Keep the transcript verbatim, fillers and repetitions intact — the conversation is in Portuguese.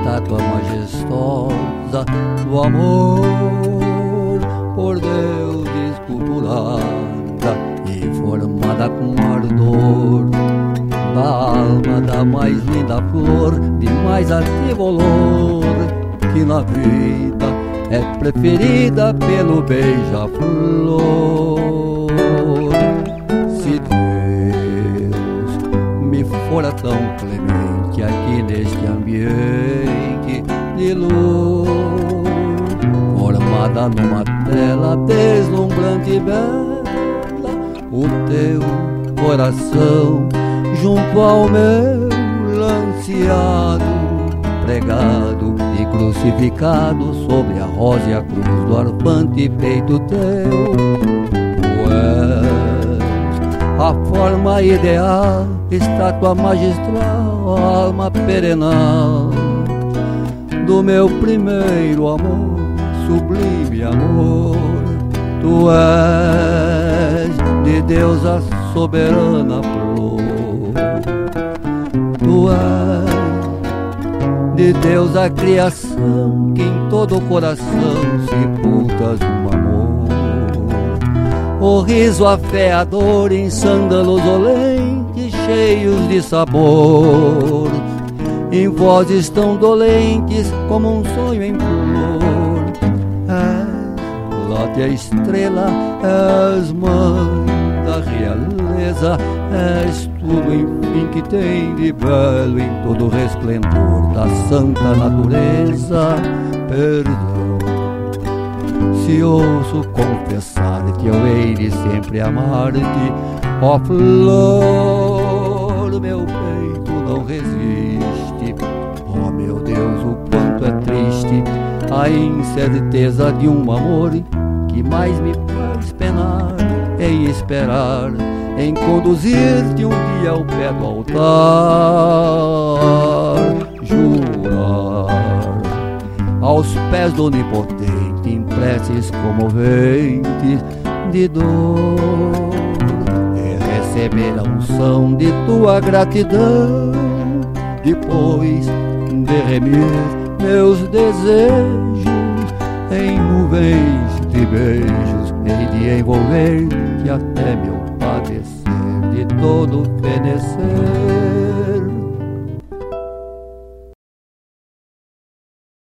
estátua majestosa do amor, por Deus esculturada e formada com ardor da alma da mais linda flor, de mais ativo olor, que na vida é preferida pelo beija-flor. Se Deus me fora tão clemente aqui neste ambiente de luz, formada numa tela deslumbrante e bela, o teu coração junto ao meu lanceado, pregado e crucificado sobre a rosa e a cruz do arpante peito teu. Tu és a forma ideal, estátua magistral, alma perenal do meu primeiro amor, sublime amor. Tu és de Deus a soberana flor, tu és de Deus a criação, que em todo o coração sepultas um amor. O riso, a fé, a dor em sândalos olentes, cheios de sabor, em vozes tão dolentes como um sonho em flor. És, late a estrela, és mãe da realeza, és tudo enfim que tem de belo em todo o resplendor da santa natureza. Perdão, se ouso confessar-te, eu hei de sempre amar-te, ó flor, meu peito não resiste. Ó meu Deus, o quanto é triste a incerteza de um amor, que mais me faz penar em esperar, em conduzir-te um dia ao pé do altar, jurar aos pés do Onipotente em preces comoventes de dor, e receber a unção de tua gratidão, depois de remir meus desejos em nuvens de beijos, hei de envolver-te até meu padecer de todo fenecer.